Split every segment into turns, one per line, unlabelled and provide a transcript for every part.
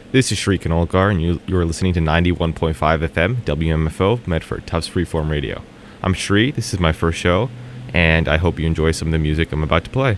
This is Shri Kanolkar, and you're listening to 91.5 FM, WMFO, Medford, Tufts Freeform Radio. I'm Shri, this is my first show, and I hope you enjoy some of the music I'm about to play.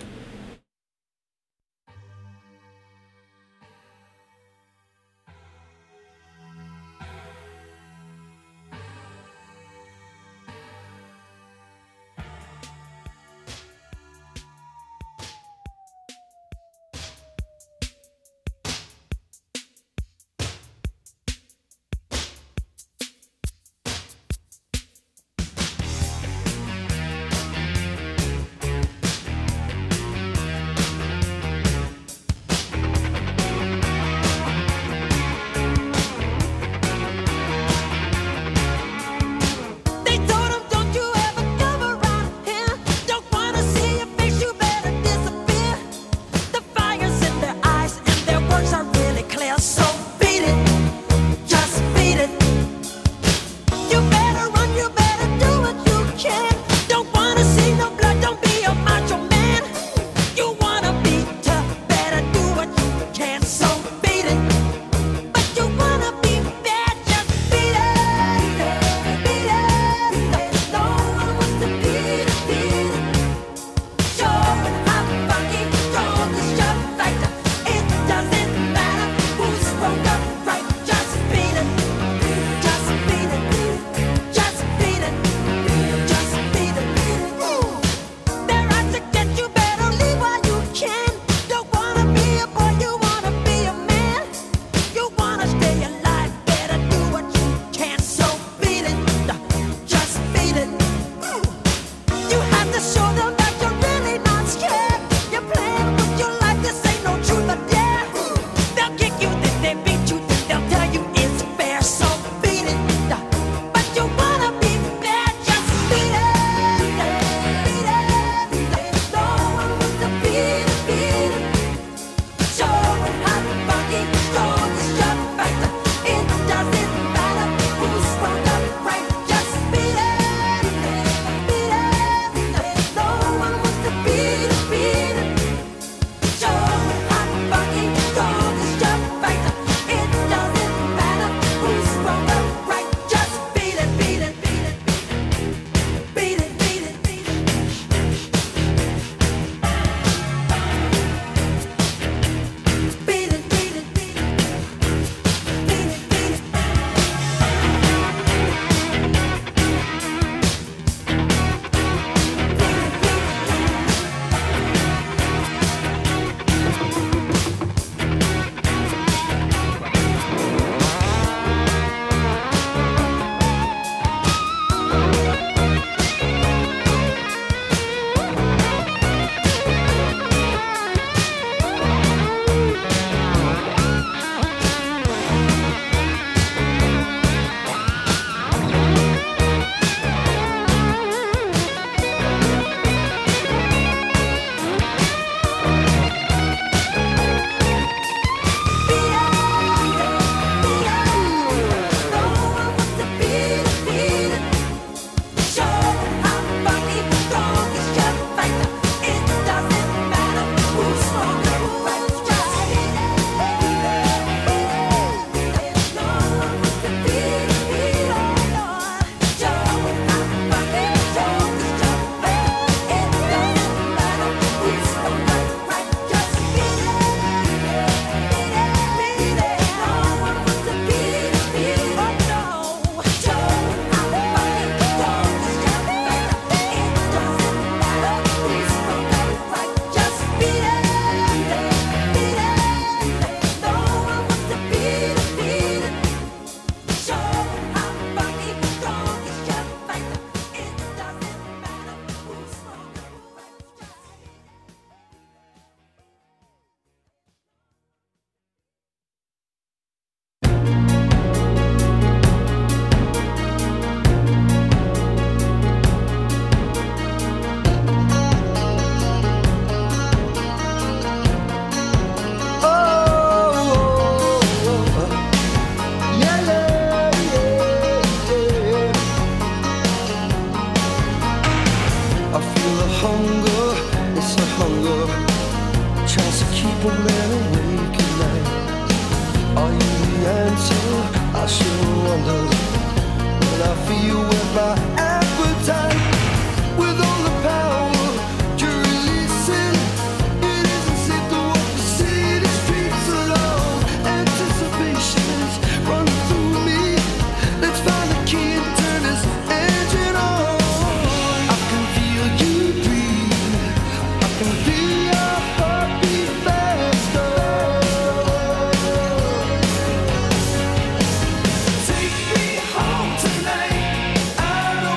hunger tries to keep a man awake at night. Are you I sure wonder when I feel with my appetite, with all the power you're releasing. It isn't safe to walk the city streets alone. Anticipation is running through me. Let's find the key and turn this engine on. I can feel you breathe. I can feel your heartbeat faster. Take me home tonight. I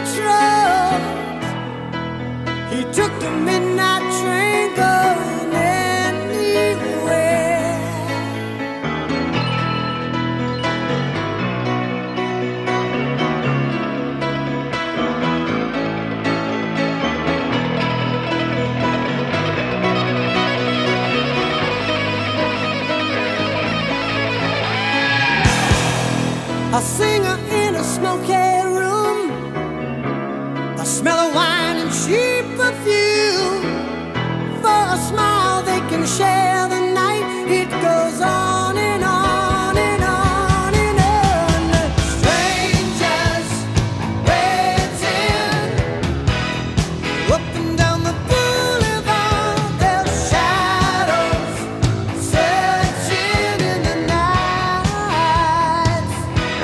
beach road. He took the midnight train going anywhere. A singer in a smoky room, the smell of wine and cheap perfume. For a smile they can share the night. It goes on and on and on and on. Strangers waiting up and down the boulevard, their shadows searching in the night.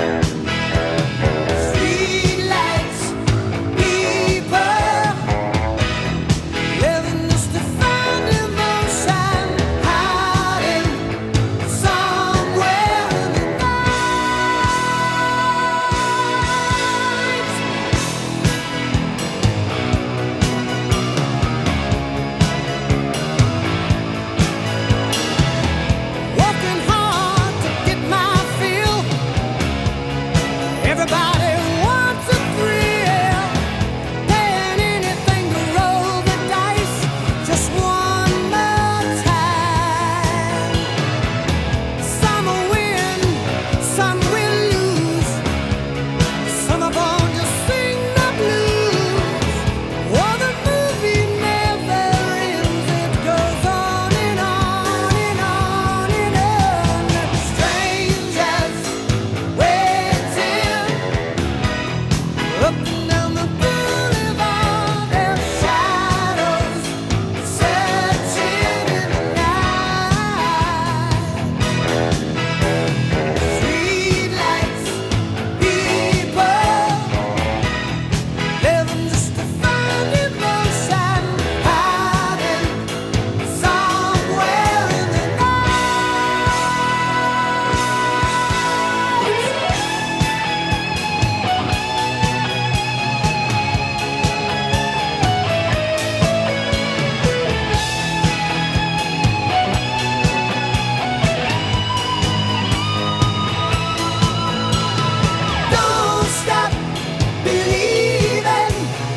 Streetlights, people living just to find emotion, hiding somewhere in the night. Working hard to get my fill. Everybody wants a thrill, paying anything to roll the dice just one more time. Some will win, some will lose. Some are born to sing the blues. Oh, the movie never ends. It goes on and on and on and on. Strangers waiting up and down the boulevard, their shadows searching in the night. Streetlights, people living just to find emotion, hiding somewhere in the Don't stop believing.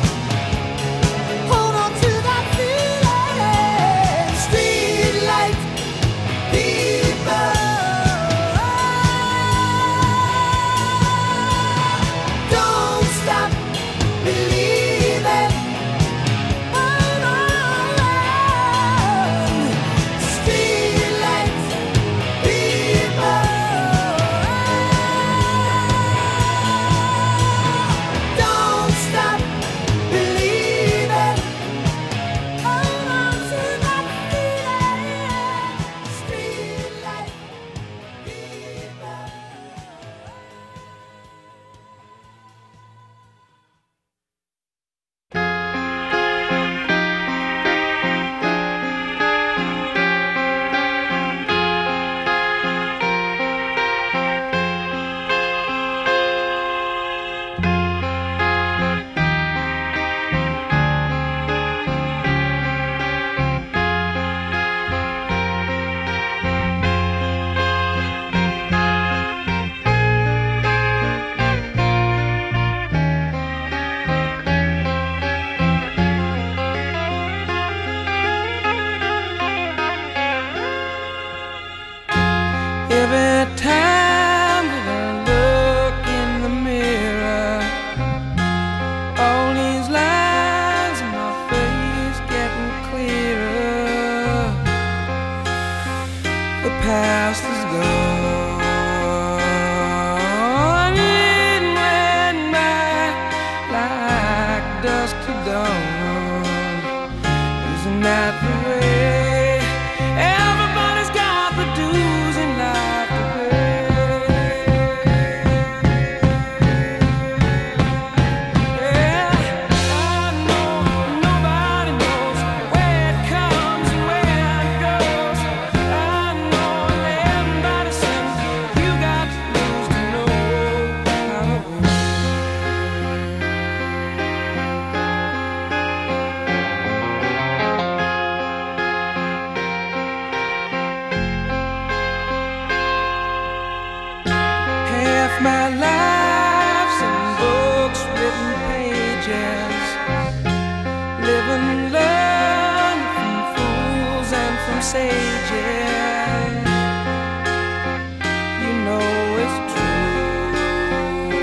Hold on to that feeling. Streetlight people. Don't stop believing. Hold on. Streetlight people. Don't stop believing. Hold on to that feeling. Streetlight people. Every time that I look in the mirror, all these lines in my face getting clearer. The past is gone, it went by like dusk to dawn. Isn't that the way? Everybody's got the dues in life to pay. Yeah, I know nobody knows where it comes and where it goes. I know everybody sings. You got to lose to know how it goes.
sages. You know it's true.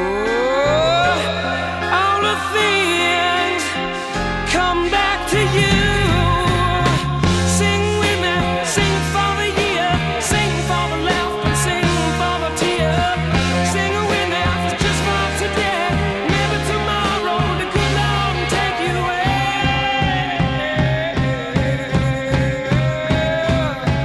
All the things come back to you. Sing with me, sing for the year, sing for the laugh and sing for the tear. Sing with me just for today. Maybe tomorrow the good Lord will take you away.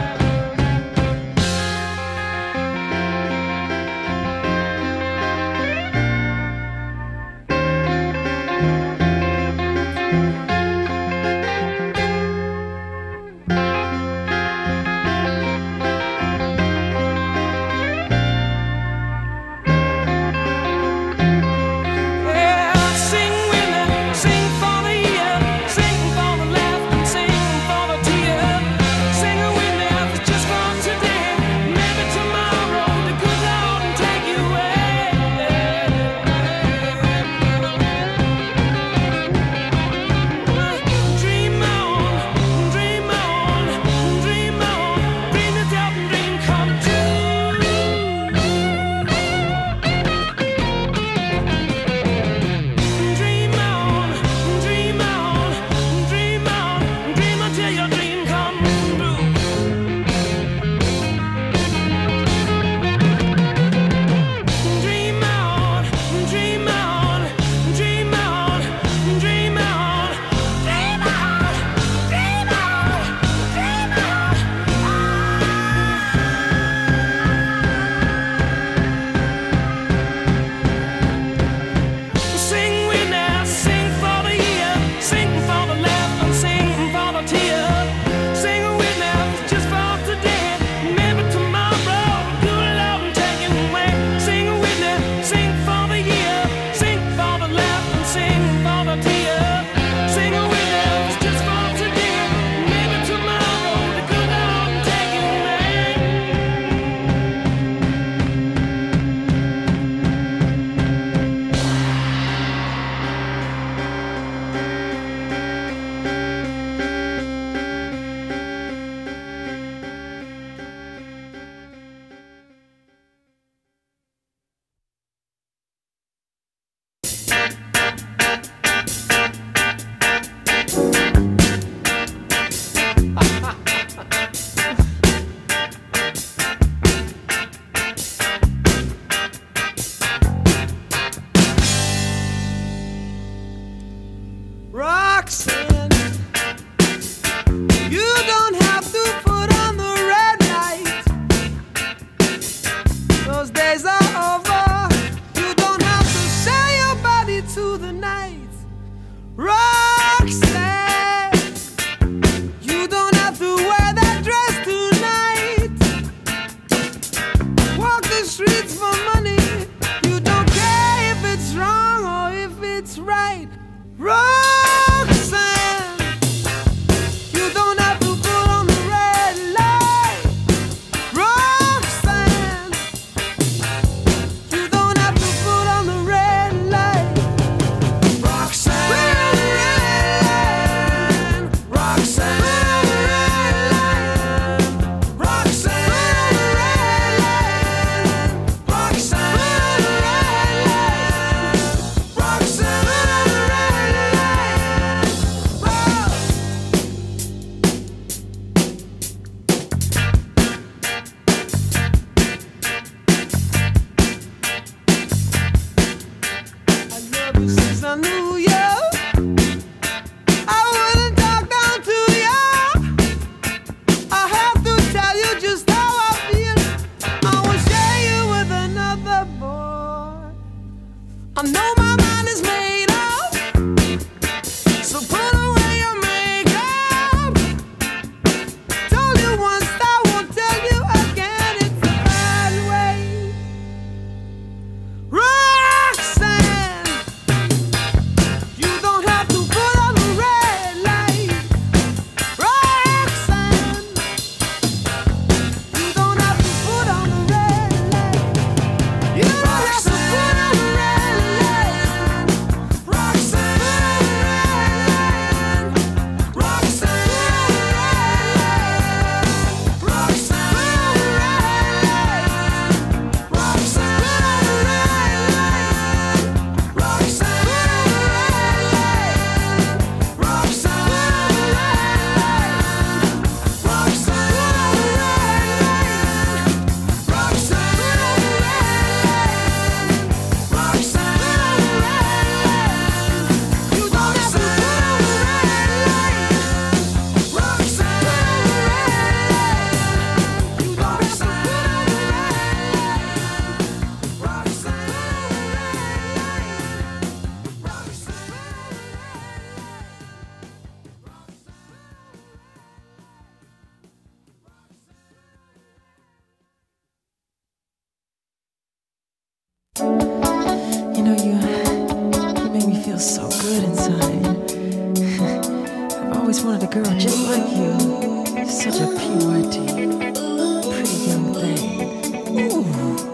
like you. Such a purity. Pretty young thing. Ooh.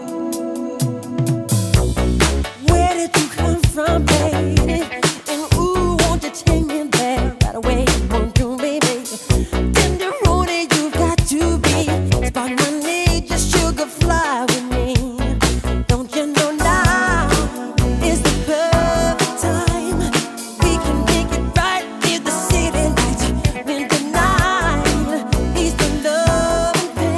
Where did you come from, baby? And ooh, won't you take me there right away? Won't you, baby? Tenderoni, you've got to be. Spot my need, just sugar fly with me. Don't you know now is the perfect time? We can make it right near the city lights. When the night is the love and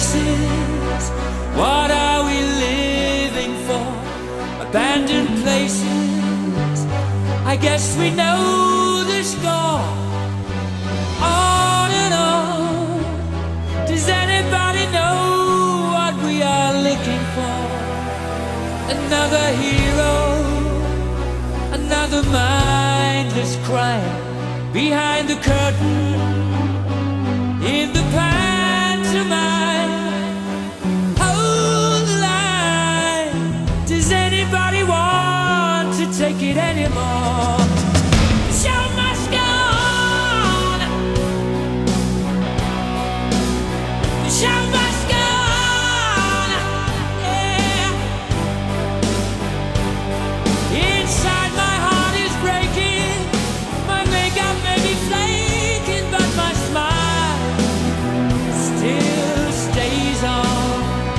faces. What are we living for? Abandoned places. I guess we know the score. On and on. Does anybody know what we are looking for? Another hero, another mindless crime behind the curtain in the pantomime. Hold the line. Does anybody want to take it anymore? The show must go on. The show must go on. Yeah. Inside my heart is breaking. My makeup may be flaking, but my smile still stays on.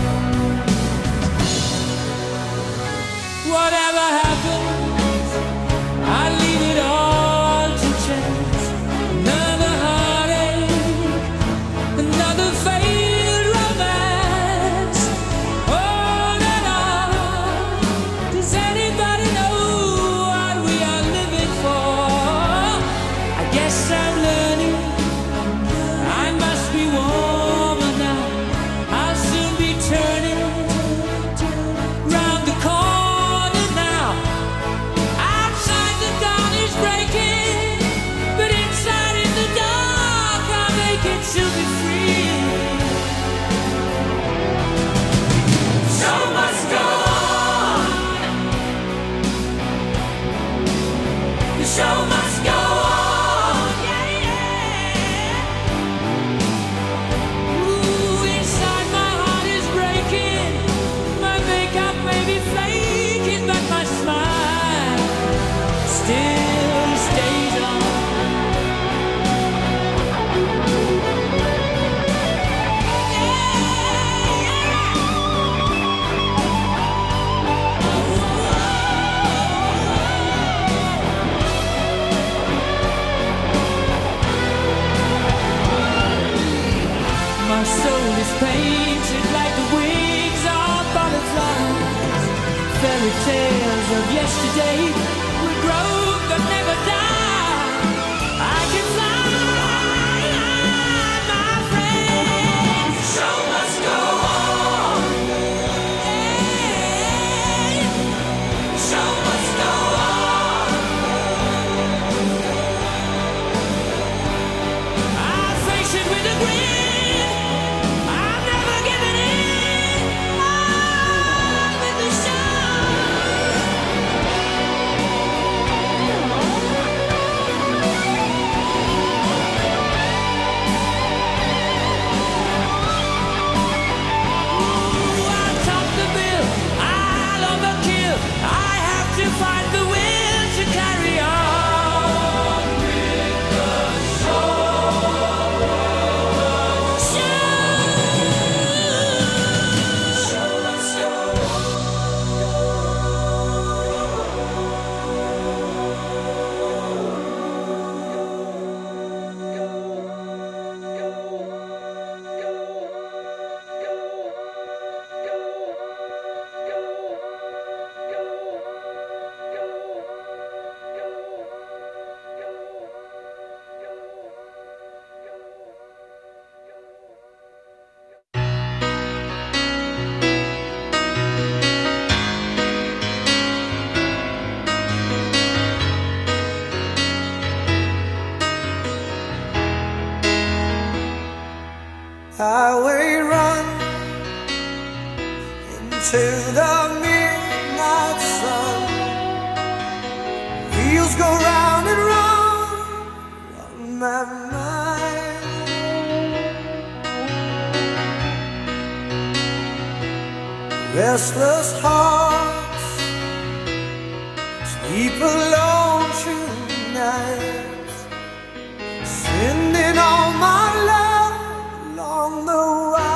Whatever happens, I leave it all to chance. Another heartache, another failed romance. On and on. Does anybody know what we are living for? I guess I'm learning. I must be warmer now. I'll soon be turning round the corner now. Outside the dawn is breaking, but inside in the dark I'll make it to be free. Show must go on. The show must go on. Yeah, yeah. Ooh, inside my heart is breaking. My makeup may be flaking, but my smile still stays on. My soul is painted like the wings of butterflies. Fairy tales of yesterday will grow but never die. I can fly, my friend. The show must go on. Hey, the show must go on. I'll face it with a grin. I'm never giving in. On with the show. Ooh, I'll top the bill. I'll overkill. I have to find the will to carry on with the
Highway run into the midnight sun. Wheels go round and round on my mind. Restless hearts sleep alone tonight, sending all my love along the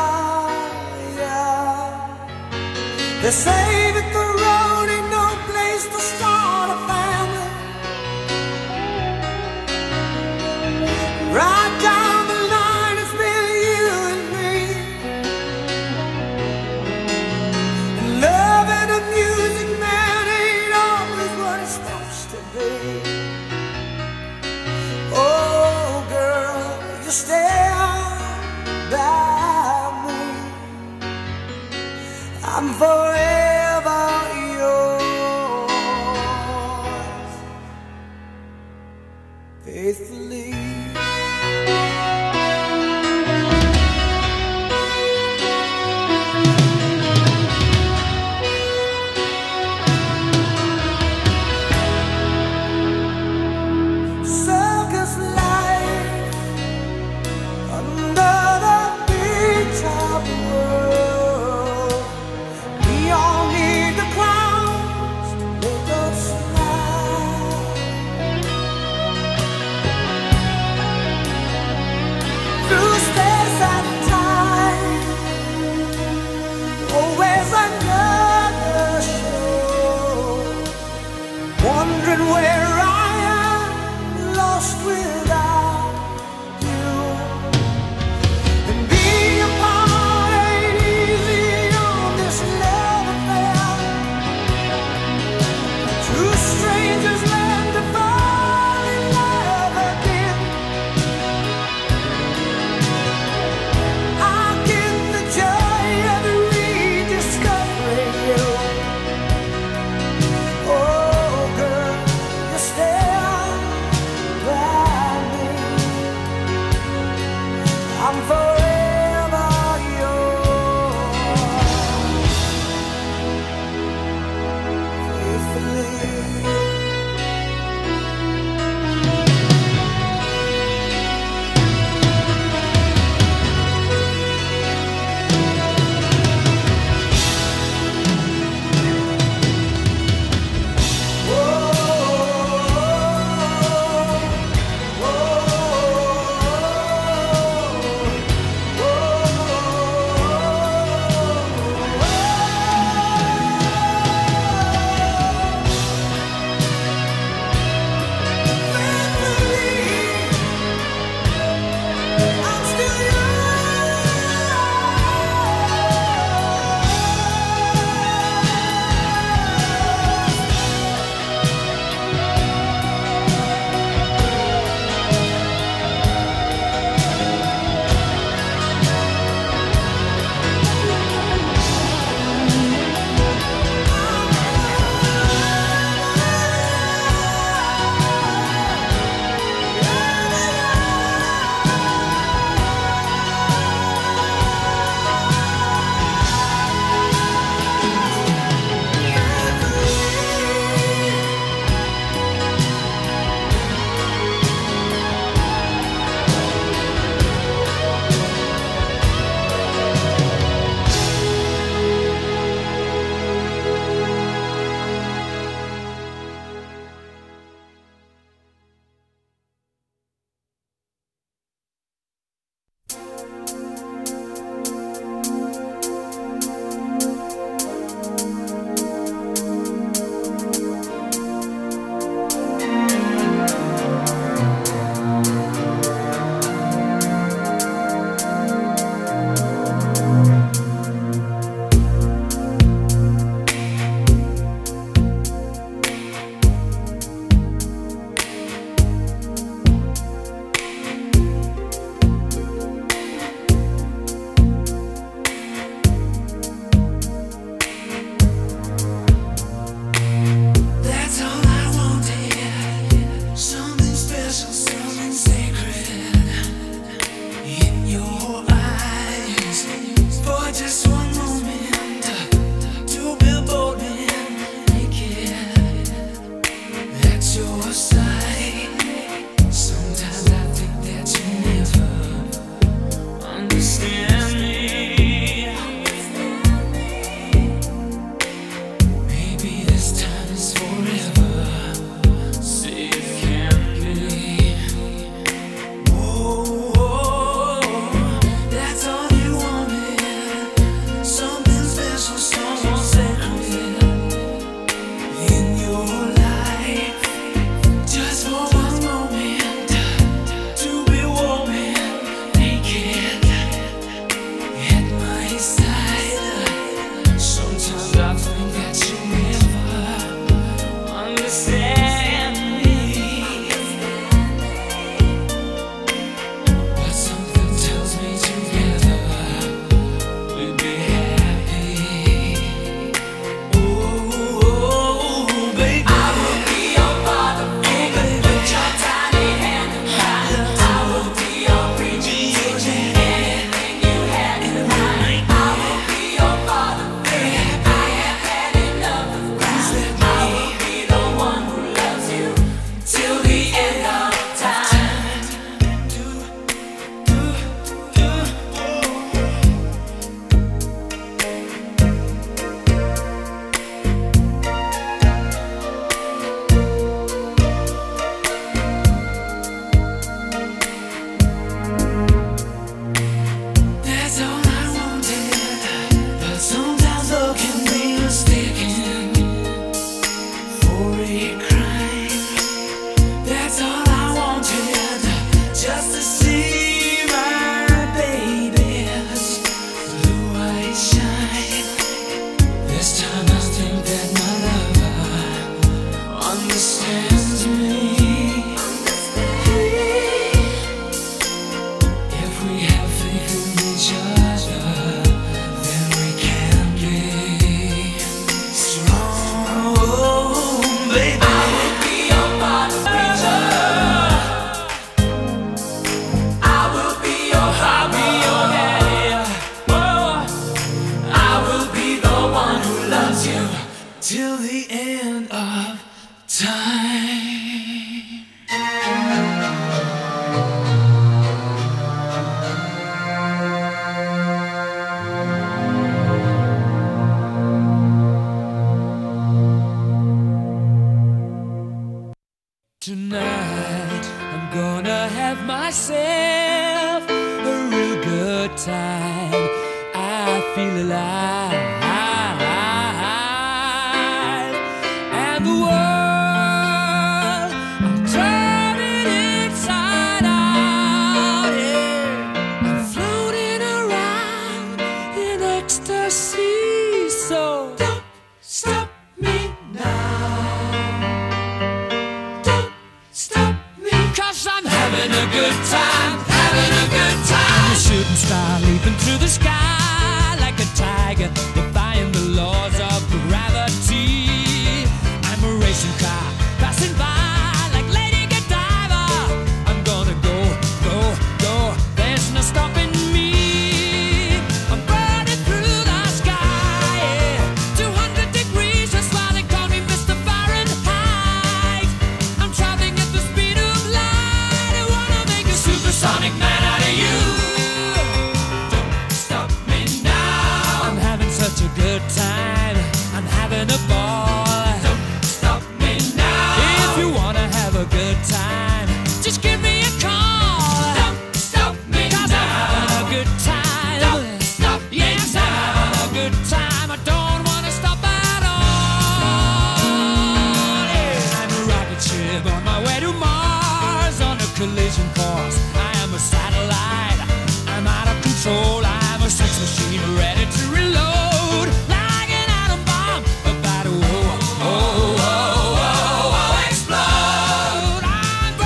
wire. They say that the road ain't no place to start a family. Right down the line, it's been you and me. forever yours, faithfully. Circus life under the big top world. We all need the clowns to make us smile. Through space and time, always another show. Wondering where I am, lost without you. And being apart ain't easy on this love affair. Two strangers learn to fall in love again. I'll get the joy of rediscovering you. Oh, girl, you're still by me. I'm forever yours, faithfully. I'm still That's all I wanted. Something special, something sacred in your eyes. For just one moment, to be bold and naked at your side. Sometimes I think that you never understand me. Maybe this time is forever. See it can be. Oh, that's all you wanted. Something special, someone sacred in your life.
story crying. That's all I wanted, just to see my baby's blue eyes shine. This time I think that my lover understands me. If we have faith in each other, then we can be strong, baby. I will be your bottom preacher. I will be your hobby, your daddy. Oh, I will be the one who loves you till the end of time. Tonight I'm gonna have myself a real good time. I feel alive, and the world I'm turning inside out. Yeah, I'm floating around in ecstasy. So don't stop me now. Stop me, 'cause I'm having a good time, having a good time. I'm a shooting star leaping through the sky like a tiger, defying the laws of gravity. I'm a racing car passing by like Lady Godiva. I'm gonna go, go, go. There's no stopping me. I'm burning through the sky, yeah. 200 degrees, that's why they call me Mr. Fahrenheit. I'm traveling at the speed of light. I wanna make a supersonic man out of you. Don't stop me now. I'm having such a good time. I'm having a ball. Don't stop me now. If you wanna have a good time, just give me a call. Don't stop me 'cause now. I'm having a good time. Don't stop me yes, now. I'm having a good time. I don't wanna stop at all. Yeah. I'm a rocket ship on my way to Mars on a collision course. I am a satellite. I'm out of control. I'm a sex machine ready to reload like an atom bomb about to explode. I'm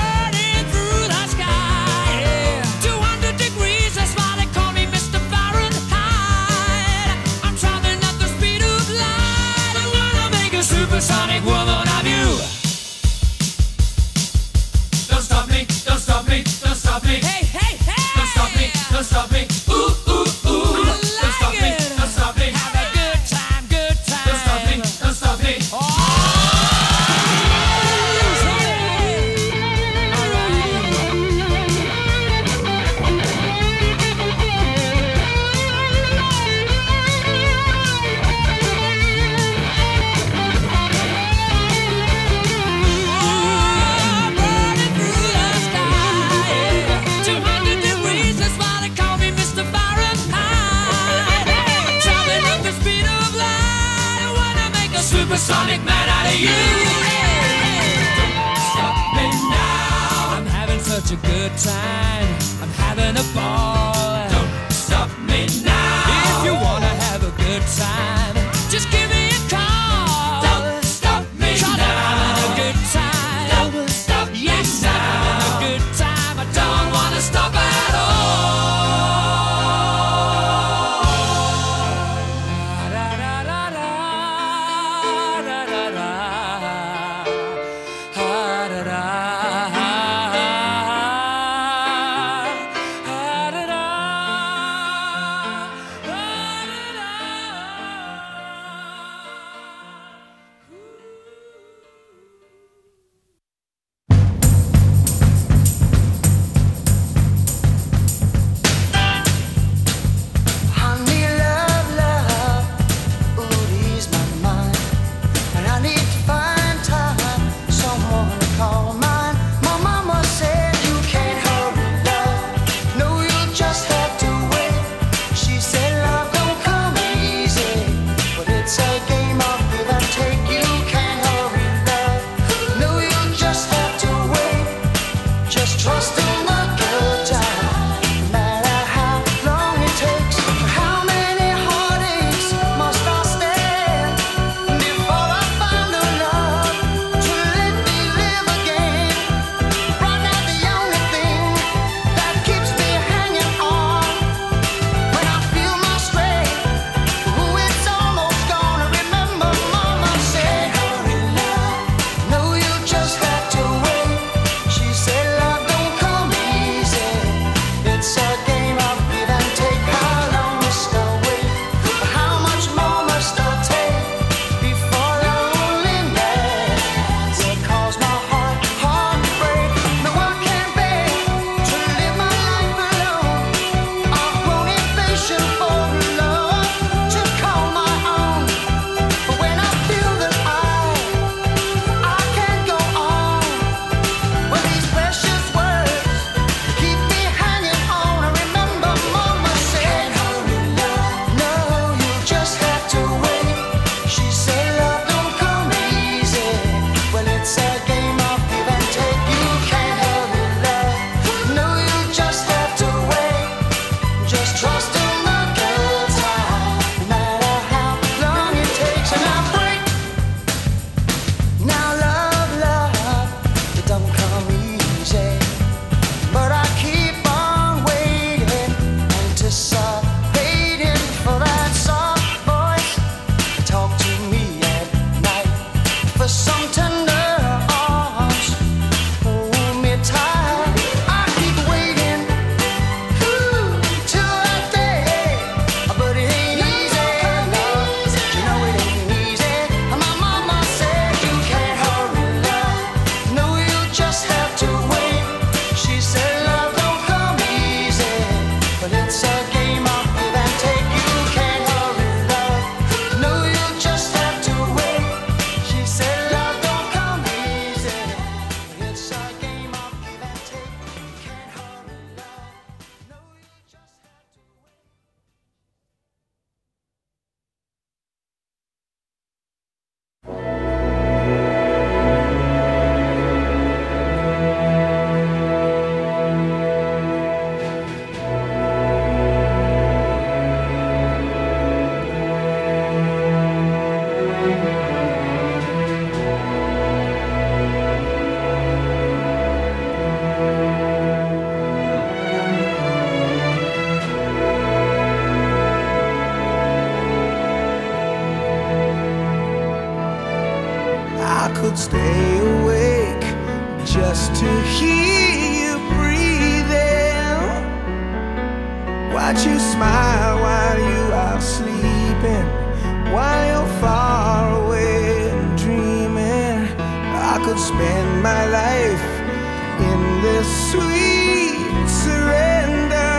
stay awake just to hear you breathing. Watch you smile while you are sleeping, while you're far away and dreaming. I could spend my life in this sweet surrender.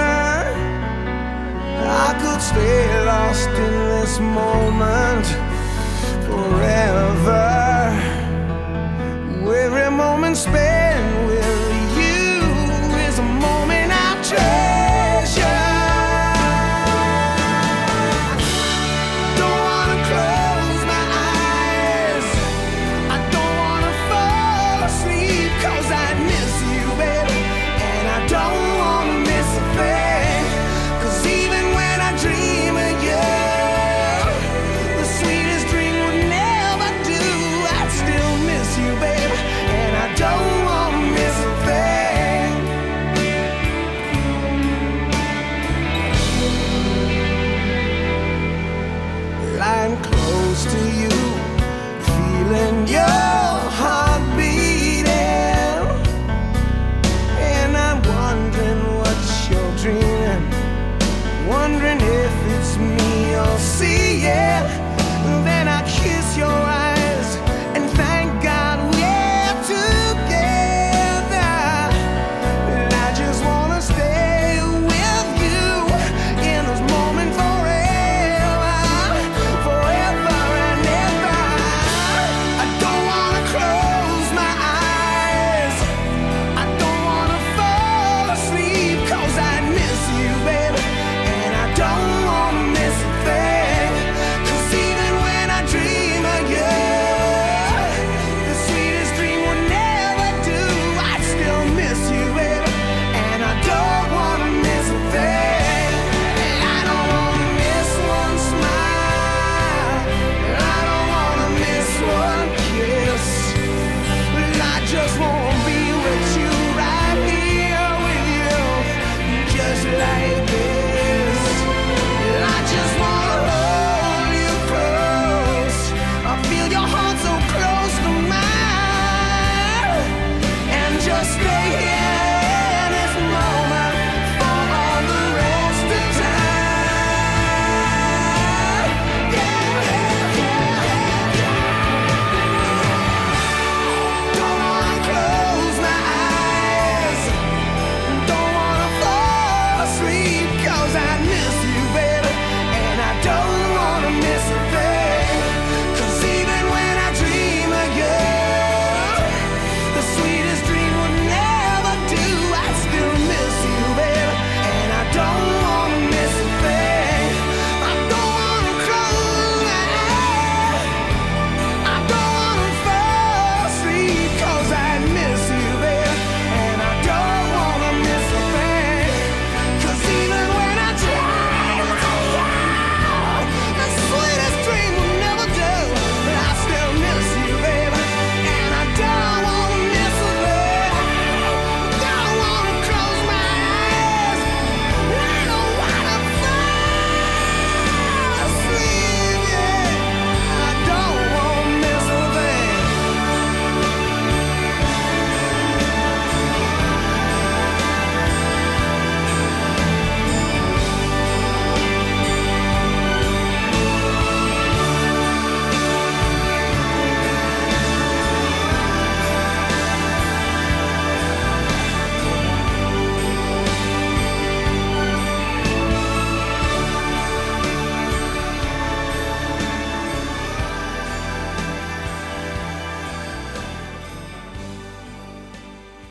I could stay lost in this moment forever.